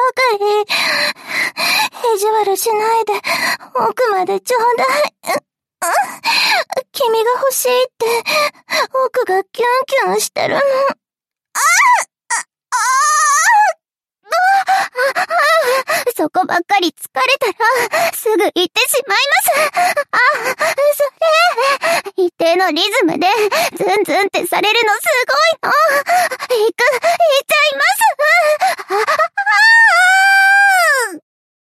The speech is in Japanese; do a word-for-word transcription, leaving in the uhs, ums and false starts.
かり。意地悪しないで、奥までちょうだい。君が欲しいって、奥がキュンキュンしてるの。ああそこばっかり疲れたら、すぐ行ってしまいます。あ、それ、一定のリズムで、ズンズンってされるのすごいの。行く、行っちゃいます。ああ